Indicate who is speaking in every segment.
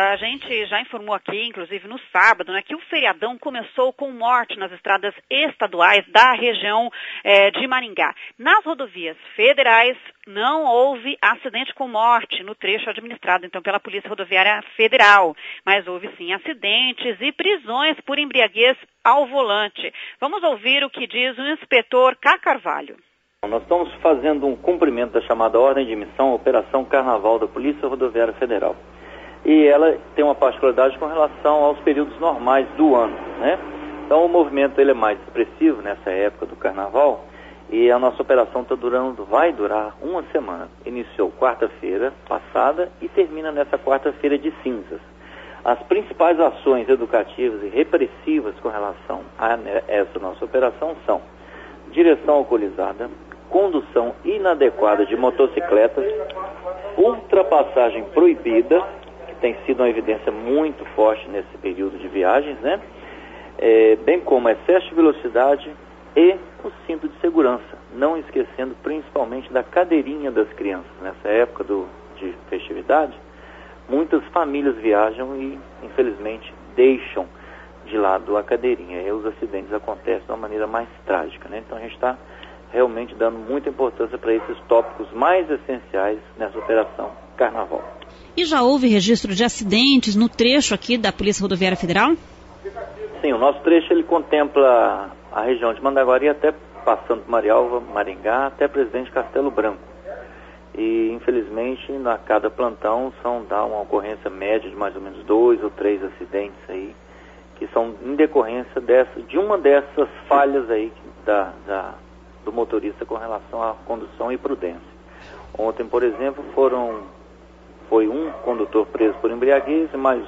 Speaker 1: a gente já informou aqui, inclusive no sábado, né, que o feriadão começou com morte nas estradas estaduais da região de Maringá. Nas rodovias federais não houve acidente com morte no trecho administrado, então, pela Polícia Rodoviária Federal, mas houve sim acidentes e prisões por embriaguez ao volante. Vamos ouvir o que diz o inspetor K. Carvalho.
Speaker 2: Nós estamos fazendo um cumprimento da chamada Ordem de Missão, Operação Carnaval da Polícia Rodoviária Federal. E ela tem uma particularidade com relação aos períodos normais do ano, né? Então o movimento ele é mais expressivo nessa época do Carnaval e a nossa operação vai durar uma semana. Iniciou quarta-feira passada e termina nessa quarta-feira de cinzas. As principais ações educativas e repressivas com relação a essa nossa operação são direção alcoolizada, condução inadequada de motocicletas, ultrapassagem proibida, que tem sido uma evidência muito forte nesse período de viagens, né? Bem como excesso de velocidade e o cinto de segurança, não esquecendo principalmente da cadeirinha das crianças. Nessa época de festividade, muitas famílias viajam e, infelizmente, deixam de lado a cadeirinha. E os acidentes acontecem de uma maneira mais trágica, né? Então a gente está realmente dando muita importância para esses tópicos mais essenciais nessa operação Carnaval.
Speaker 3: E já houve registro de acidentes no trecho aqui da Polícia Rodoviária Federal?
Speaker 2: Sim, o nosso trecho ele contempla a região de Mandaguari até passando por Marialva, Maringá, até Presidente Castelo Branco. E infelizmente a cada plantão dá uma ocorrência média de mais ou menos 2 ou 3 acidentes aí, que são em decorrência de uma dessas falhas aí do motorista com relação à condução e prudência. Ontem, por exemplo, foi um condutor preso por embriaguez e mais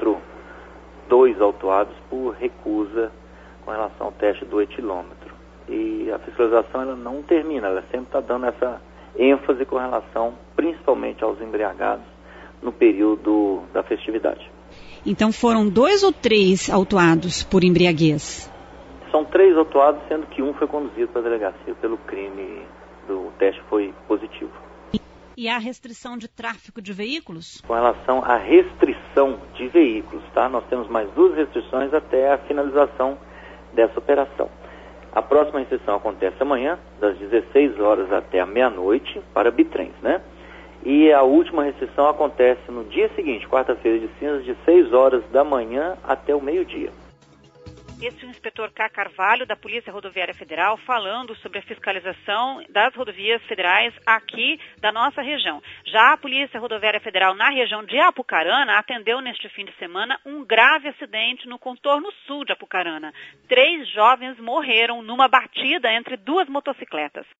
Speaker 2: 2 autuados por recusa com relação ao teste do etilômetro. E a fiscalização ela não termina, ela sempre está dando essa ênfase com relação principalmente aos embriagados no período da festividade.
Speaker 3: Então foram 2 ou 3 autuados por embriaguez?
Speaker 2: São 3 autuados, sendo que um foi conduzido para a delegacia pelo crime, o teste foi positivo.
Speaker 3: E a restrição de tráfego de veículos?
Speaker 2: Com relação à restrição de veículos, tá? Nós temos mais 2 restrições até a finalização dessa operação. A próxima restrição acontece amanhã, das 16 horas até a meia-noite, para bitrens, né? E a última restrição acontece no dia seguinte, quarta-feira de cinzas, de 6 horas da manhã até o meio-dia.
Speaker 1: Esse é o inspetor K. Carvalho, da Polícia Rodoviária Federal, falando sobre a fiscalização das rodovias federais aqui da nossa região. Já a Polícia Rodoviária Federal na região de Apucarana atendeu neste fim de semana um grave acidente no contorno sul de Apucarana. 3 jovens morreram numa batida entre 2 motocicletas.